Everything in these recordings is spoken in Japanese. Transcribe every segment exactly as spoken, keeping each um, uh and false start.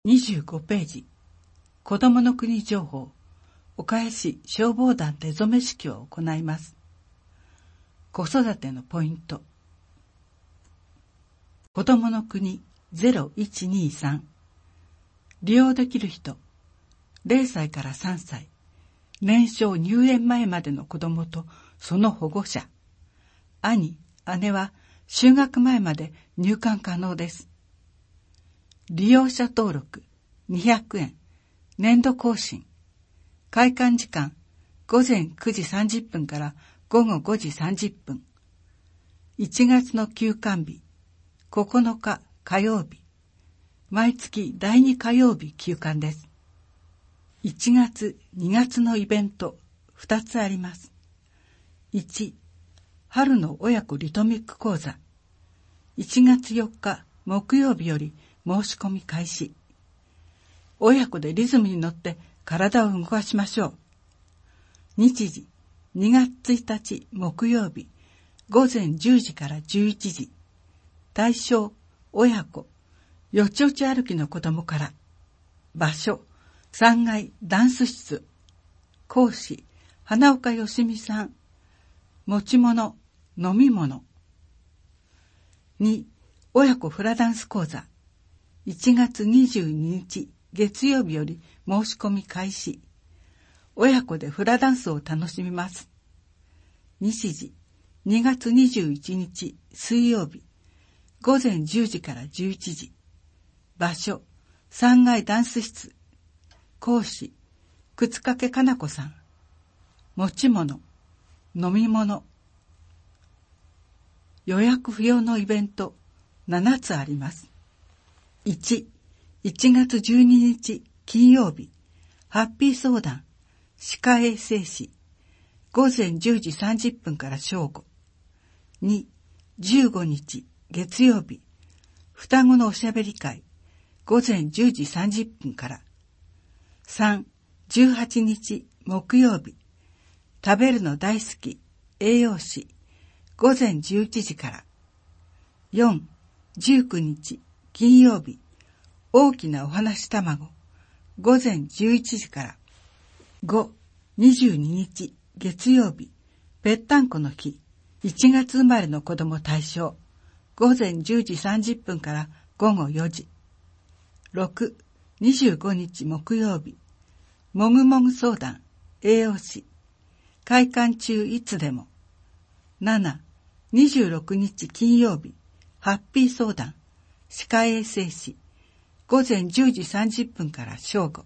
にじゅうごページ、子どもの国情報、岡谷市消防団出初め式を行います。子育てのポイント。子どもの国ゼロいちにさん。利用できる人、れいさいからさんさい、年少入園前までの子どもとその保護者、兄、姉は就学前まで入館可能です。利用者登録にひゃくえん、年度更新、開館時間ごぜんくじさんじゅっぷんからごごごじさんじゅっぷん。いちがつの休館日、ここのか火曜日、毎月だいに火曜日休館です。いちがつ、にがつのイベントふたつあります。いち、春の親子リトミック講座。いちがつよっか木曜日より申し込み開始。親子でリズムに乗って体を動かしましょう。日時、にがつついたち木曜日、ごぜんじゅうじからじゅういちじ。対象、親子、よちよち歩きの子供から。場所、さんがいダンス室。講師、花岡よしみさん。持ち物、飲み物。に、親子フラダンス講座。いちがつにじゅうににち月曜日より申し込み開始。親子でフラダンスを楽しみます。日時、にがつにじゅういちにち水曜日、ごぜんじゅうじからじゅういちじ。場所、さんがいダンス室。講師、靴掛かなこさん。持ち物、飲み物。予約不要のイベントななつあります。いち、いちがつじゅうににち金曜日、ハッピー相談、歯科衛生士、ごぜんじゅうじさんじゅっぷんから正午。に、じゅうごにち月曜日、双子のおしゃべり会、ごぜんじゅうじさんじゅっぷんから。さん、じゅうはちにち木曜日、食べるの大好き、栄養士、ごぜんじゅういちじから。よん、じゅうくにち金曜日、大きなお話卵、ごぜんじゅういちじから。ご、にじゅうににち月曜日、ぺったんこの日、いちがつ生まれの子供対象、ごぜんじゅうじさんじゅっぷんからごごよじ。ろく、にじゅうごにち木曜日、もぐもぐ相談、栄養士、開館中いつでも。なな、にじゅうろくにち金曜日、ハッピー相談、歯科衛生士、ごぜんじゅうじさんじゅっぷんから正午。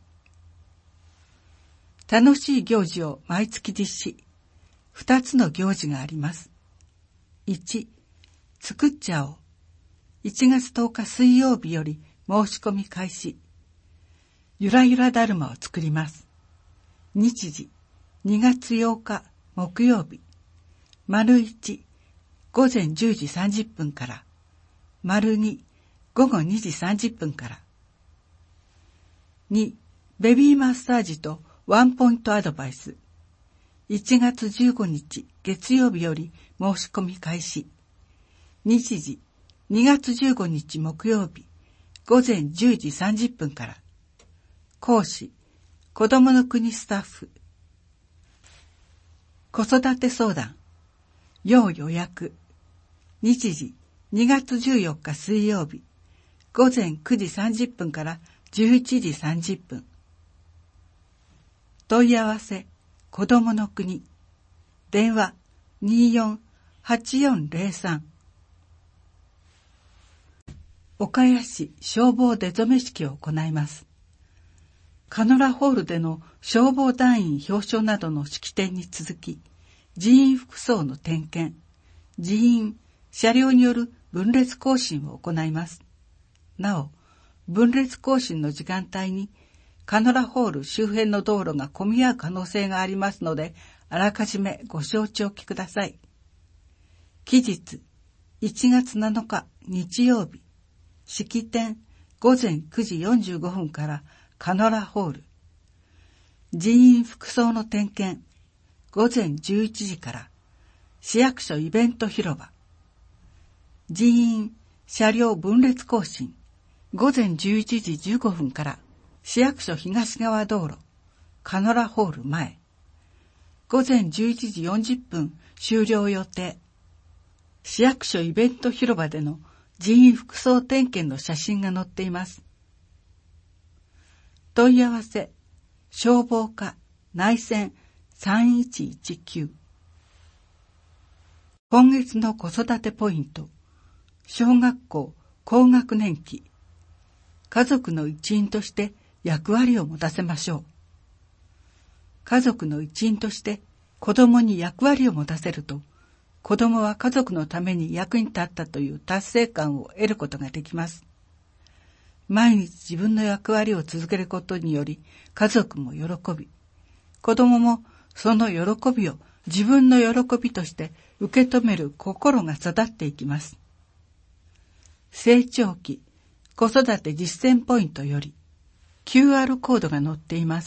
楽しい行事を毎月実施。二つの行事があります。いち、作っちゃおう。いちがつとおか水曜日より申し込み開始。ゆらゆらだるまを作ります。日時、にがつようか木曜日。丸いち、ごぜんじゅうじさんじゅっぷんから。丸に、ごごにじさんじゅっぷんから。に、ベビーマッサージとワンポイントアドバイス。いちがつじゅうごにち月曜日より申し込み開始。日時、にがつじゅうごにち木曜日、ごぜんじゅうじさんじゅっぷんから。講師、子どもの国スタッフ。子育て相談、要予約。日時、にがつじゅうよっか水曜日、ごぜんくじさんじゅっぷんからじゅういちじさんじゅっぷん。問い合わせ、子どもの国。電話、にじゅうよん はちよんゼロさん。岡谷市消防出初め式を行います。カノラホールでの消防団員表彰などの式典に続き、人員服装の点検、人員、車両による分列行進を行います。なお、分列行進の時間帯にカノラホール周辺の道路が混み合う可能性がありますので、あらかじめご承知おきください。期日、いちがつなのか日曜日、式典ごぜんくじよんじゅうごふんからカノラホール。人員服装の点検、ごぜんじゅういちじから市役所イベント広場。人員、車両分列行進、 午前じゅういちじじゅうごふんから市役所東側道路カノラホール前。午前じゅういちじよんじゅっぷん終了予定。市役所イベント広場での人員服装点検の写真が載っています。問い合わせ消防課内線さんいちいちきゅう。今月の子育てポイント。小学校高学年期。家族の一員として役割を持たせましょう。家族の一員として子供に役割を持たせると、子供は家族のために役に立ったという達成感を得ることができます。毎日自分の役割を続けることにより、家族も喜び、子供もその喜びを自分の喜びとして受け止める心が育っていきます。成長期子育て実践ポイントより キューアール コードが載っています。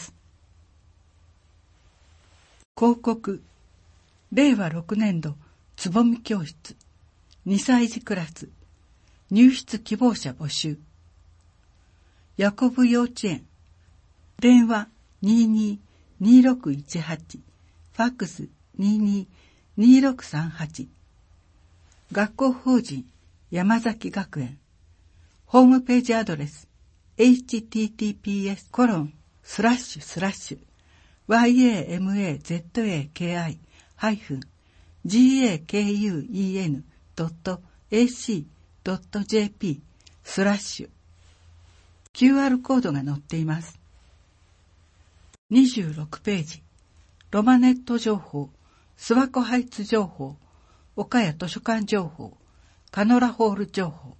広告、れいわろくねんどつぼみ教室、にさいじクラス、入室希望者募集。ヤコブ幼稚園、電話 にーにーにーろくいちはち、ファックス にーにーにーろくさんはち。学校法人山崎学園。ホームページアドレス エイチティーティーピーエスコロンスラッシュスラッシュワイエーエムエーゼットエーケーアイハイフンジーエーケーユーイーエヌドットエーシードットジェーピースラッシュ キューアール コードが載っています。にじゅうろくページロマネット情報、諏訪湖ハイツ情報、岡谷図書館情報、カノラホール情報。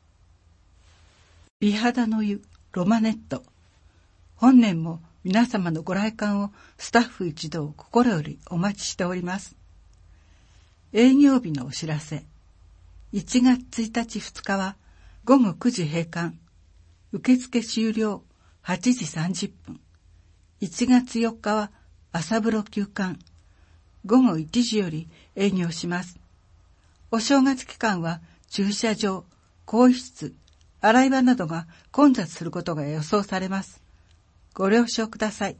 美肌の湯ロマネット。本年も皆様のご来館をスタッフ一同心よりお待ちしております。営業日のお知らせ。いちがつついたちふつかはごごくじ閉館。受付終了はちじさんじゅっぷん。いちがつよっかは朝風呂休館。ごごいちじより営業します。お正月期間は駐車場、更衣室、洗い場などが混雑することが予想されます。ご了承ください。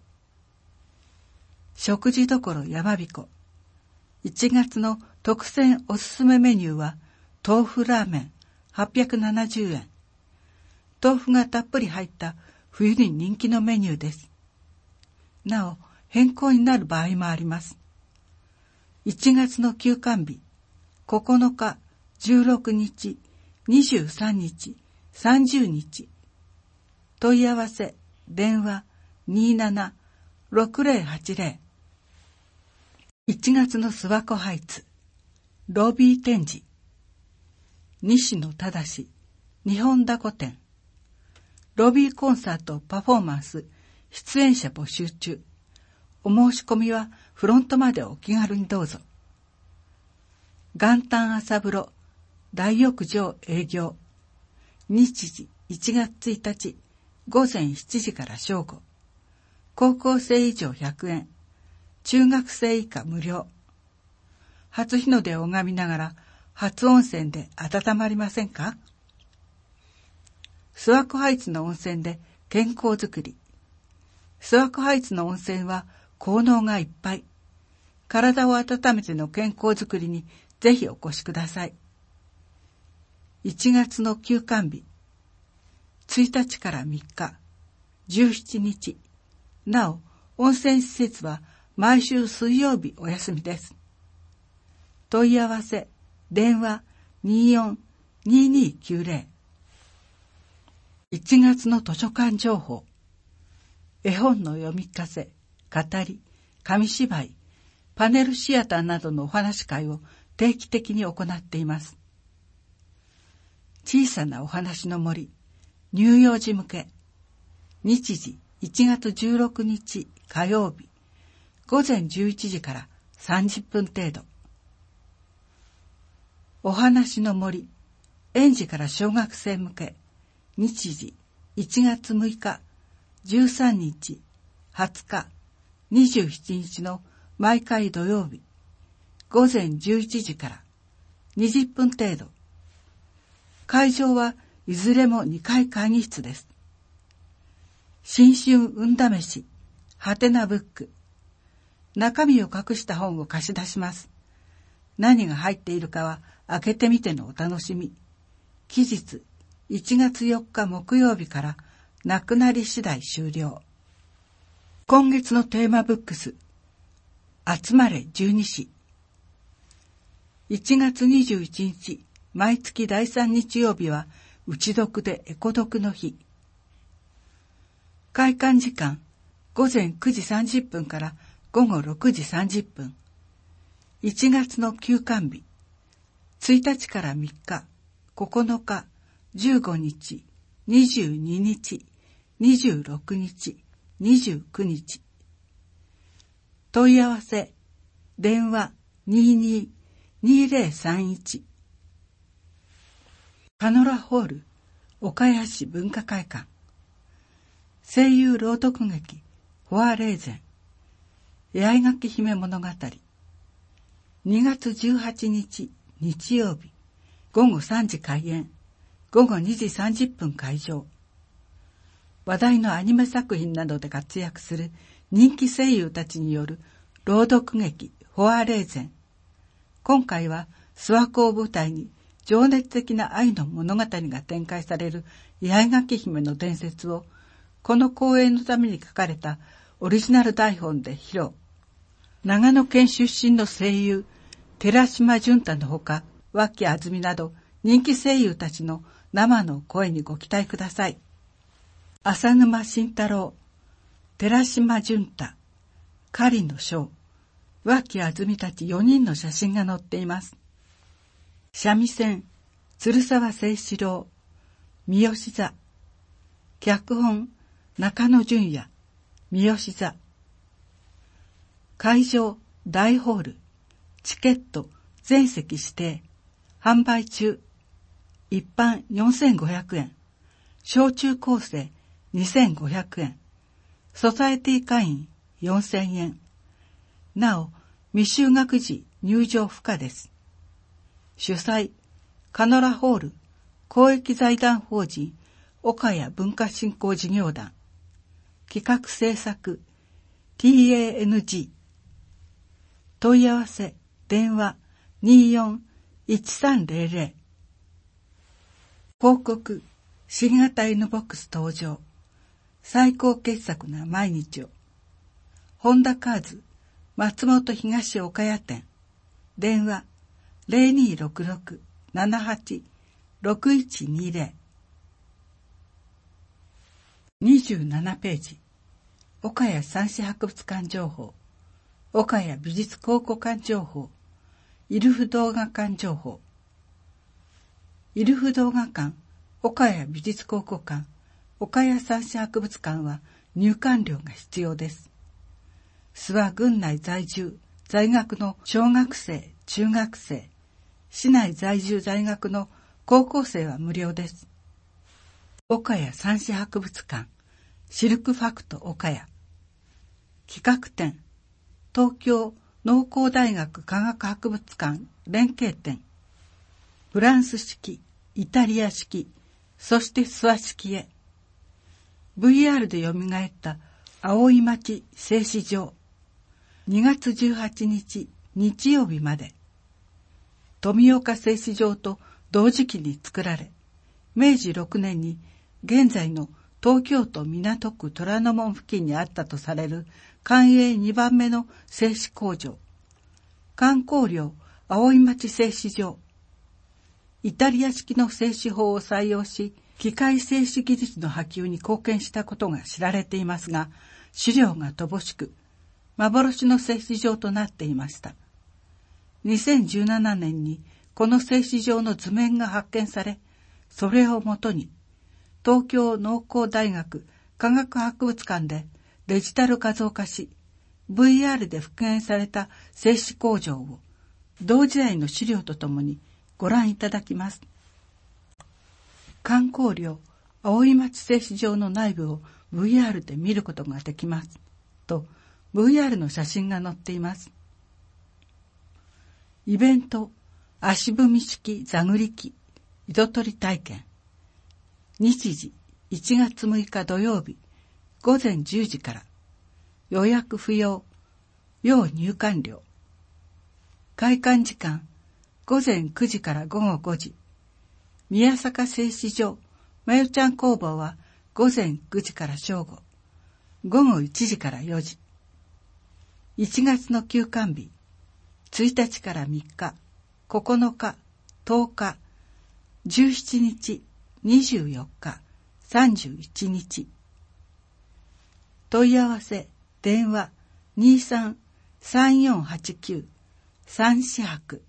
食事処山彦。いちがつの特選おすすめメニューは豆腐ラーメンはっぴゃくななじゅうえん。豆腐がたっぷり入った冬に人気のメニューです。なお、変更になる場合もあります。いちがつの休館日、ここのか、じゅうろくにち、にじゅうさんにち、さんじゅうにち。問い合わせ、電話 にーななろくぜろはちぜろ。いちがつの諏訪湖ハイツ、ロビー展示。西野忠、日本ダコ展。ロビーコンサートパフォーマンス、出演者募集中。お申し込みはフロントまでお気軽にどうぞ。元旦朝風呂、大浴場営業。日時いちがつついたち、ごぜんしちじから正午。高校生以上ひゃくえん、中学生以下無料。初日の出を拝みながら初温泉で温まりませんか？諏訪湖ハイツの温泉で健康づくり。諏訪湖ハイツの温泉は効能がいっぱい。体を温めての健康づくりにぜひお越しください。いちがつの休館日、ついたちからみっか、じゅうしちにち。なお、温泉施設は毎週水曜日お休みです。問い合わせ、電話 にーよんにーにーきゅうぜろ。いちがつの図書館情報。絵本の読み聞かせ、語り、紙芝居、パネルシアターなどのお話会を定期的に行っています。小さなお話の森、乳幼児向け。日時いちがつじゅうろくにち火曜日、ごぜんじゅういちじからさんじゅっぷん程度。お話の森、園児から小学生向け。日時いちがつむいか、じゅうさんにち、はつか、にじゅうしちにちの毎回土曜日、ごぜんじゅういちじからにじゅっぷん程度。会場はいずれもにかい会議室です。新春運試し、はてなブック。中身を隠した本を貸し出します。何が入っているかは開けてみてのお楽しみ。期日いちがつよっか木曜日からなくなり次第終了。今月のテーマブックス、集まれ十二支。いちがつにじゅういちにち、毎月だいさん日曜日は、うち読でエコ読の日。開館時間、ごぜんくじさんじゅっぷんからごごろくじさんじゅっぷん。いちがつの休館日、ついたちからみっか、ここのか、じゅうごにち、にじゅうににち、にじゅうろくにち、にじゅうくにち。問い合わせ、電話にじゅうに にぜろさんいち。パノラホール、岡谷市文化会館。声優朗読劇、フォアレーゼン。八重垣姫物語。にがつじゅうはちにち、日曜日、ごごさんじ開演、ごごにじさんじゅっぷん会場。話題のアニメ作品などで活躍する人気声優たちによる朗読劇フォアレーゼン。今回は諏訪湖を舞台に情熱的な愛の物語が展開される八重垣姫の伝説をこの公演のために書かれたオリジナル台本で披露。長野県出身の声優寺島純太のほか脇あずみなど人気声優たちの生の声にご期待ください。浅沼慎太郎、寺島純太、狩野翔、脇あずみたちよにんの写真が載っています。三味線、鶴沢清志郎、三好座。脚本、中野純也、三好座。会場、大ホール。チケット、全席指定。販売中。一般よんせんごひゃくえん。小中高生にせんごひゃくえん。ソサエティ会員よんせんえん。なお、未就学時入場不可です。主催、カノラホール公益財団法人岡谷文化振興事業団。企画制作 ティーエーエヌジー。問い合わせ電話 にじゅうよん いちさんぜろぜろ。広告新型 N ボックス登場。最高傑作な毎日を。ホンダカーズ松本東岡谷店。電話 ゼロにーろくろく ななはち ろくいちにぜろ。にじゅうななページ。岡谷三種博物館情報。岡谷美術考古館情報。イルフ動画館情報。イルフ動画館、岡谷美術考古館、岡谷三種博物館は入館料が必要です。諏訪郡内在住、在学の小学生、中学生、市内在住在学の高校生は無料です。岡谷三種博物館、シルクファクト岡谷。企画展、東京農工大学科学博物館連携展。フランス式、イタリア式、そして諏訪式へ。ブイアール で蘇った葵町製糸場。にがつじゅうはちにち日曜日まで。富岡製糸場と同時期に作られ、めいじろくねんに現在の東京都港区虎ノ門付近にあったとされる官営にばんめの製糸工場。観光寮葵町製糸場。イタリア式の製糸法を採用し、機械製糸技術の波及に貢献したことが知られていますが、資料が乏しく、幻の製糸場となっていました。にせんじゅうななねんにこの製糸場の図面が発見され、それをもとに、東京農工大学科学博物館でデジタル画像化し、ブイアール で復元された製糸工場を同時代の資料とともにご覧いただきます。観光寮葵町製糸場の内部を ブイアール で見ることができますと ブイアール の写真が載っています。イベント足踏み式座繰り機糸取り体験。 日時いちがつむいか土曜日ごぜんじゅうじから。予約不要。要入館料。開館時間ごぜんくじからごごごじ。宮坂製糸場まゆちゃん工房はごぜんくじから正午。ごごいちじからよじ。いちがつの休館日ついたちからみっか、ここのか、とおか、じゅうしちにち、にじゅうよっか、さんじゅういちにち。問い合わせ電話 にーさん さんよんはちきゅう さんよんはち。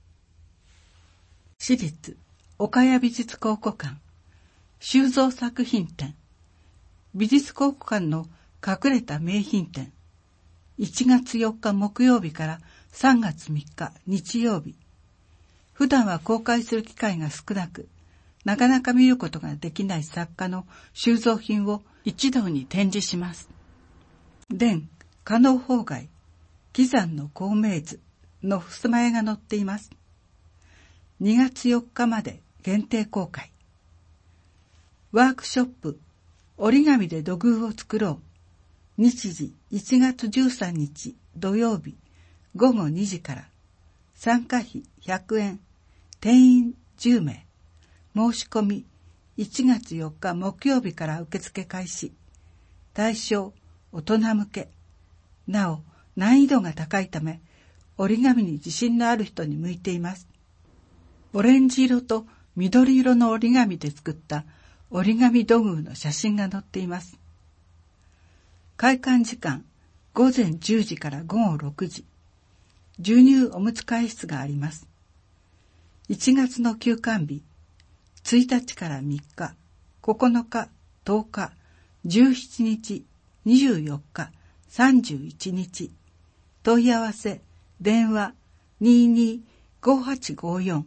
私立岡谷美術考古館収蔵作品展、美術考古館の隠れた名品展、いちがつよっか木曜日からさんがつみっか日曜日。普段は公開する機会が少なく、なかなか見ることができない作家の収蔵品を一堂に展示します。伝加納法外喜山の孔明図の襖絵が載っています。にがつよっかまで限定公開。ワークショップ折り紙で土偶を作ろう。日時いちがつじゅうさんにち土曜日ごごにじから。参加費ひゃくえん、定員じゅうめい。申し込みいちがつよっか木曜日から受付開始。対象大人向け。なお難易度が高いため折り紙に自信のある人に向いています。オレンジ色と緑色の折り紙で作った折り紙土偶の写真が載っています。開館時間ごぜんじゅうじからごごろくじ。授乳おむつ会室があります。いちがつの休館日ついたちからみっか、ここのか、とおか、じゅうしちにち、にじゅうよっか、さんじゅういちにち。問い合わせ電話 にーにーごはちごよん。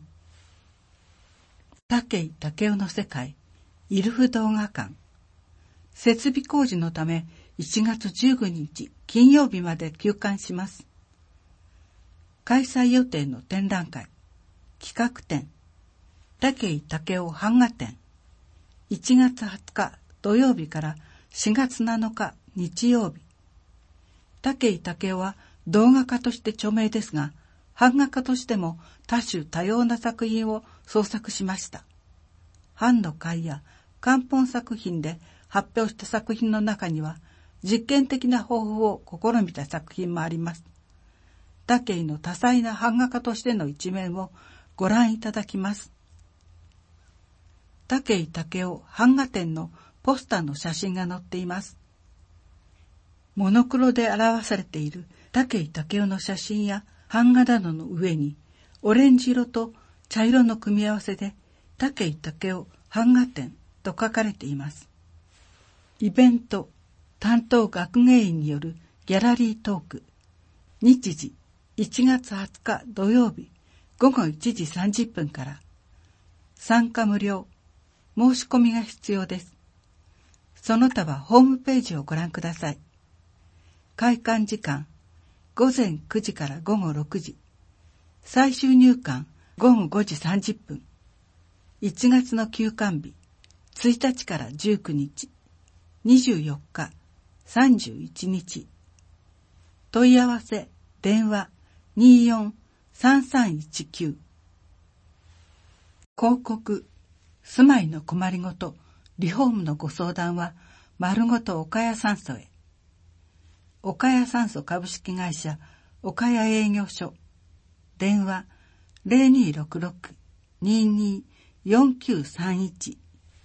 武井武雄の世界イルフ動画館。設備工事のためいちがつじゅうくにち金曜日まで休館します。開催予定の展覧会、企画展、武井武雄版画展、いちがつはつか土曜日からしがつなのか日曜日。武井武雄は動画家として著名ですが、版画家としても多種多様な作品を創作しました。版の会や漢本作品で発表した作品の中には、実験的な方法を試みた作品もあります。武井の多彩な版画家としての一面をご覧いただきます。武井武雄版画展のポスターの写真が載っています。モノクロで表されている武井武雄の写真や版画などの上に、オレンジ色と茶色の組み合わせで武井武雄版画展と書かれています。イベント担当学芸員によるギャラリートーク。日時いちがつはつか土曜日ごごいちじさんじゅっぷんから。参加無料。申し込みが必要です。その他はホームページをご覧ください。開館時間ごぜんくじからごごろくじ。最終入館ごごごじさんじゅっぷん。いちがつの休館日ついたちからじゅうくにち、にじゅうよっか、さんじゅういちにち。問い合わせ電話 にーよんさんさんいちきゅう。広告住まいの困りごとリフォームのご相談は丸ごと岡谷酸素へ。岡谷酸素株式会社岡谷営業所。電話 ゼロにーろくろく にーにーよんきゅうさんいち。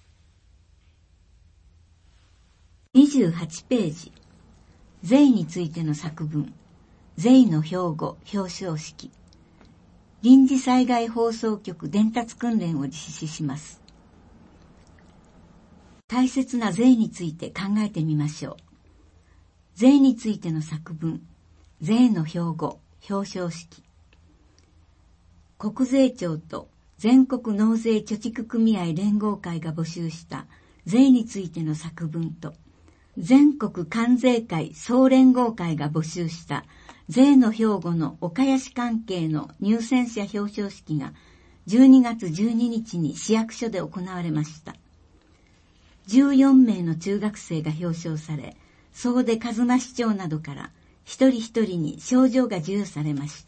にじゅうはちページ。税についての作文。税の標語表彰式。臨時災害放送局伝達訓練を実施します。大切な税について考えてみましょう。税についての作文。税の標語表彰式。国税庁と全国納税貯蓄組合連合会が募集した税についての作文と、全国関税会総連合会が募集した税の標語の岡谷市関係の入選者表彰式がじゅうにがつじゅうににちに市役所で行われました。 じゅうよんめいの中学生が表彰され、総出一馬市長などから一人一人に賞状が授与されました。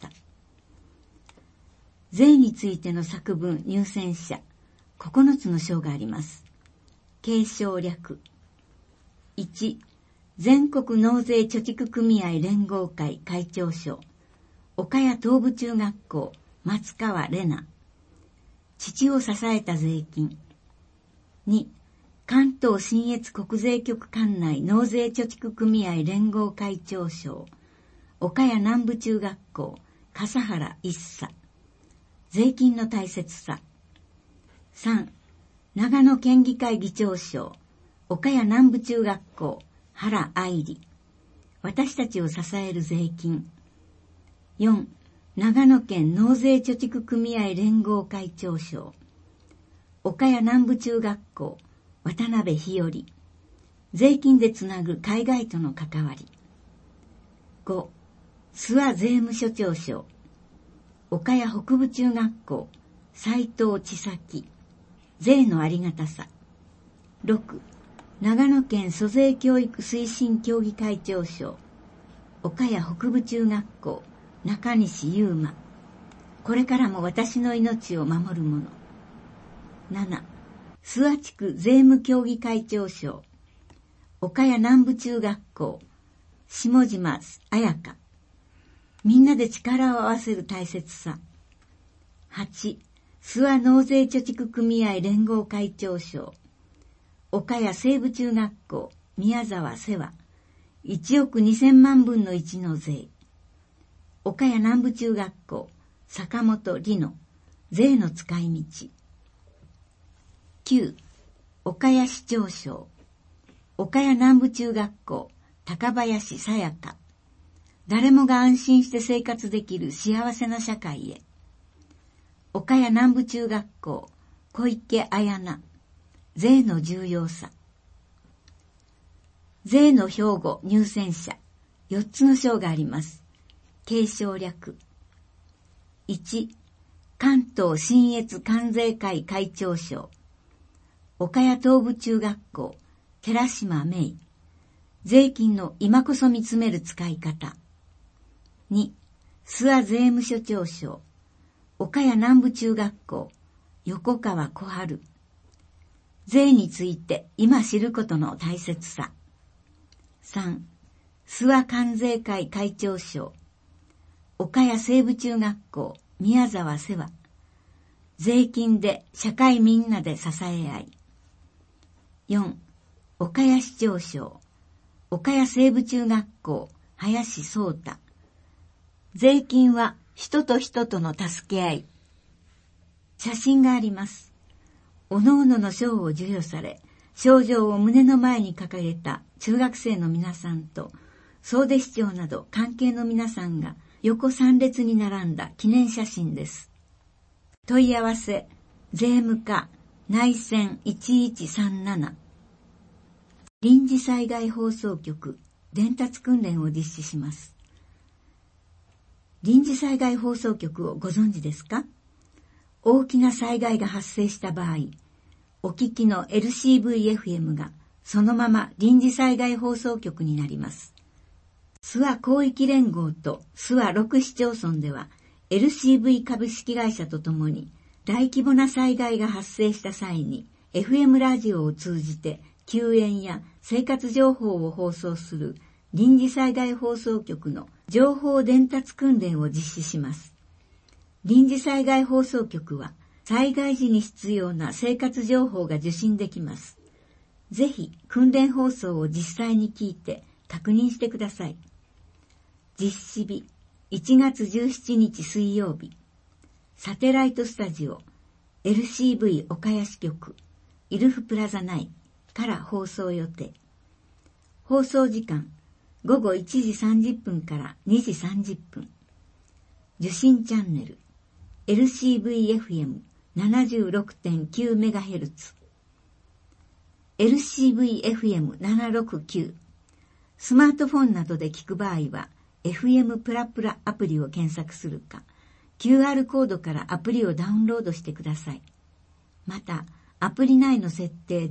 税についての作文入選者、ここのつの賞があります。継承略。いち、全国納税貯蓄組合連合会会長賞、岡谷東部中学校松川玲奈。父を支えた税金。に、関東信越国税局管内納税貯蓄組合連合会長賞、岡谷南部中学校笠原一茶。税金の大切さ。さん、長野県議会議長賞、岡谷南部中学校原愛理。私たちを支える税金。よん、長野県納税貯蓄組合連合会長賞、岡谷南部中学校渡辺日和。税金でつなぐ海外との関わり。ご、諏訪税務署長賞、岡谷北部中学校斉藤千咲。税のありがたさ。ろく、長野県租税教育推進協議会長賞、岡谷北部中学校中西優馬。これからも私の命を守る者。なな、諏訪地区税務協議会長賞、岡谷南部中学校下島彩香。みんなで力を合わせる大切さ。はち、諏訪納税貯蓄組合連合会長賞、岡谷西部中学校宮沢世話。いちおくにせんまんぶんのいちの税。岡谷南部中学校坂本里乃。税の使い道。きゅう、岡谷市長賞、岡谷南部中学校高林さやか。誰もが安心して生活できる幸せな社会へ。岡谷南部中学校小池彩奈。税の重要さ。税の標語入選者、よっつの賞があります。継承略。いち、関東信越関税会会長賞、岡谷東部中学校寺島芽衣。税金の今こそ見つめる使い方。に、諏訪税務署長賞、岡谷南部中学校横川小春。税について今知ることの大切さ。さん、諏訪関税会会長賞、岡谷西部中学校宮沢世話。税金で社会みんなで支え合い。よん、岡谷市長賞、岡谷西部中学校林壮太。税金は人と人との助け合い。写真があります。おのおのの賞を授与され、賞状を胸の前に掲げた中学生の皆さんと、総出市長など関係の皆さんが横三列に並んだ記念写真です。問い合わせ、税務課、内線いちいちさんなな。臨時災害放送局、伝達訓練を実施します。臨時災害放送局をご存知ですか？大きな災害が発生した場合、お聞きの エルシーブイエフエム がそのまま臨時災害放送局になります。諏訪広域連合と諏訪ろく市町村では エルシーブイ 株式会社とともに大規模な災害が発生した際に エフエム ラジオを通じて救援や生活情報を放送する臨時災害放送局の情報伝達訓練を実施します。臨時災害放送局は災害時に必要な生活情報が受信できます。ぜひ訓練放送を実際に聞いて確認してください。実施日いちがつじゅうしちにち水曜日、サテライトスタジオ エルシーブイ 岡谷支局イルフプラザ内から放送予定。放送時間ごごいちじさんじゅっぷんからにじさんじゅっぷん。受信チャンネル エルシーブイエフエムななじゅうろくてんきゅうメガヘルツ、エルシーブイエフエムななろくきゅう。スマートフォンなどで聞く場合は エフエム プラプラアプリを検索するか、キューアール コードからアプリをダウンロードしてください。また、アプリ内の設定で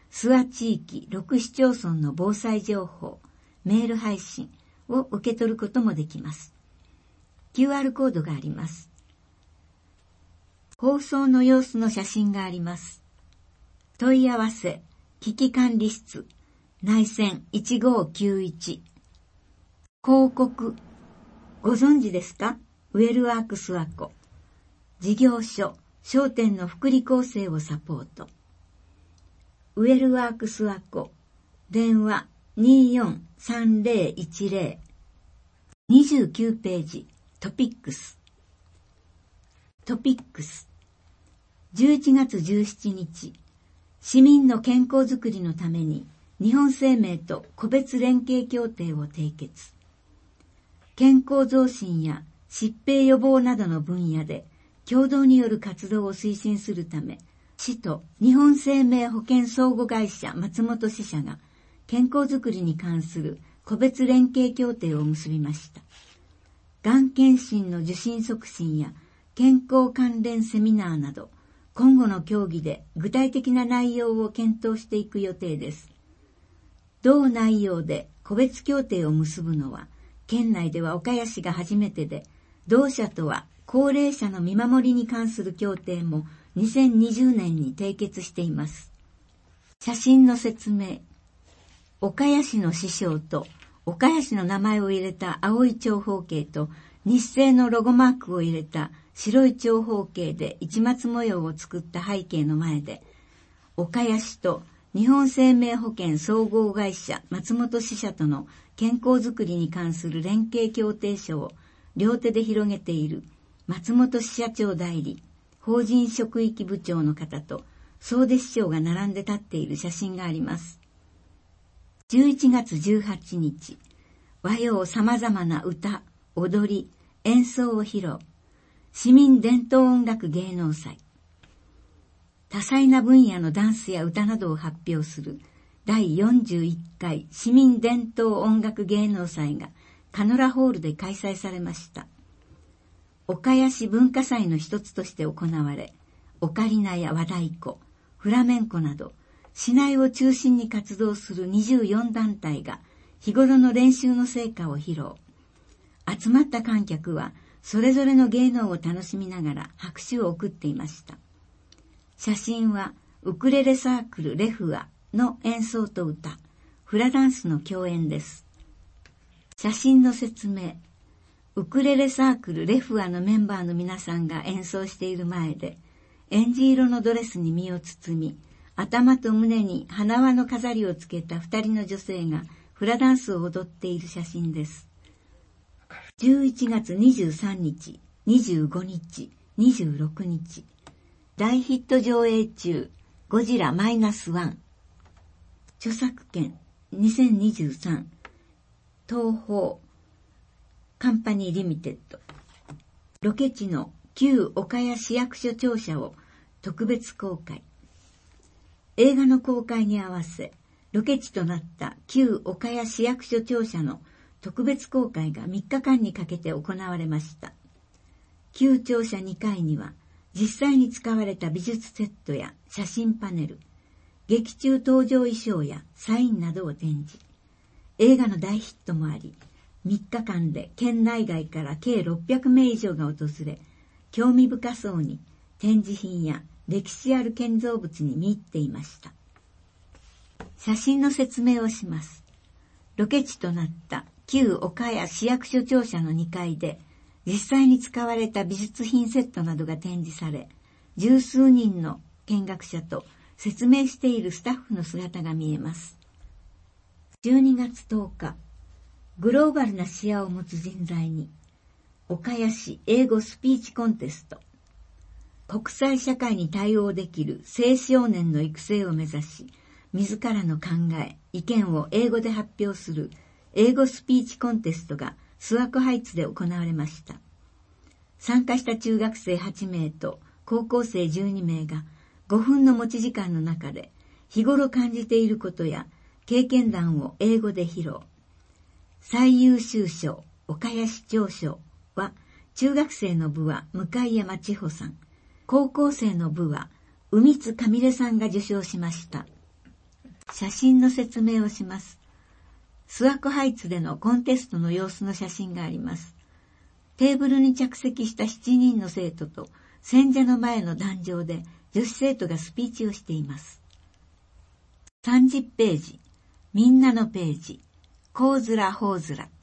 諏訪地域ろく市町村の防災情報、メール配信を受け取ることもできます。キューアール コードがあります。放送の様子の写真があります。問い合わせ、危機管理室、内線いちごーきゅういち。広告、ご存知ですか？ウェルワークスワコ。事業所、商店の福利厚生をサポート。ウェルワークスワコ。電話 にーよんさんぜろいちぜろ。にじゅうきゅうページ、トピックス。トピックス。じゅういちがつじゅうしちにち、市民の健康づくりのために日本生命と個別連携協定を締結。健康増進や疾病予防などの分野で共同による活動を推進するため、市と日本生命保険相互会社松本支社が健康づくりに関する個別連携協定を結びました。がん検診の受診促進や健康関連セミナーなど、今後の協議で具体的な内容を検討していく予定です。同内容で個別協定を結ぶのは、県内では岡谷市が初めてで、同社とは高齢者の見守りに関する協定もにせんにじゅうねんに締結しています。写真の説明。岡谷市の師匠と岡谷市の名前を入れた青い長方形と日清のロゴマークを入れた白い長方形で市松模様を作った背景の前で、岡谷市と日本生命保険総合会社松本支社との健康づくりに関する連携協定書を両手で広げている松本支社長代理、法人職域部長の方と総出市長が並んで立っている写真があります。じゅういちがつじゅうはちにち、和洋様々な歌、踊り、演奏を披露。市民伝統音楽芸能祭。多彩な分野のダンスや歌などを発表するだいよんじゅういっかい市民伝統音楽芸能祭がカノラホールで開催されました。岡谷市文化祭の一つとして行われ、オカリナや和太鼓、フラメンコなど、市内を中心に活動するにじゅうよんだんたいが日頃の練習の成果を披露。集まった観客はそれぞれの芸能を楽しみながら拍手を送っていました。写真はウクレレサークルレフアの演奏と歌、フラダンスの共演です。写真の説明。ウクレレサークルレフアのメンバーの皆さんが演奏している前で、エンジ色のドレスに身を包み、頭と胸に花輪の飾りをつけた二人の女性がフラダンスを踊っている写真です。じゅういちがつにじゅうさんにち、にじゅうごにち、にじゅうろくにち、大ヒット上映中、ゴジラマイナスワン。著作権にせんにじゅうさん、東宝カンパニーリミテッド。ロケ地の旧岡谷市役所庁舎を特別公開。映画の公開に合わせ、ロケ地となった旧岡谷市役所庁舎の特別公開がみっかかんにかけて行われました。旧庁舎にかいには、実際に使われた美術セットや写真パネル、劇中登場衣装やサインなどを展示。映画の大ヒットもあり、みっかかんで県内外から計ろっぴゃくめい以上が訪れ、興味深そうに展示品や歴史ある建造物に見入っていました。写真の説明をします。ロケ地となった旧岡谷市役所庁舎のにかいで、実際に使われた美術品セットなどが展示され、十数人の見学者と説明しているスタッフの姿が見えます。じゅうにがつとおか、グローバルな視野を持つ人材に、岡谷市英語スピーチコンテスト。国際社会に対応できる青少年の育成を目指し、自らの考え、意見を英語で発表する英語スピーチコンテストが諏訪湖ハイツで行われました。参加した中学生はちめいと高校生じゅうにめいがごふんの持ち時間の中で日頃感じていることや経験談を英語で披露。最優秀賞、岡谷市長賞は中学生の部は向山千穂さん、高校生の部は海津かみれさんが受賞しました。 写真の説明をします。スワコハイツでのコンテストの様子の写真があります。テーブルに着席したしちにんの生徒と選者の前の壇上で女子生徒がスピーチをしています。さんじゅっページ、みんなのページ、こうずらほうずら。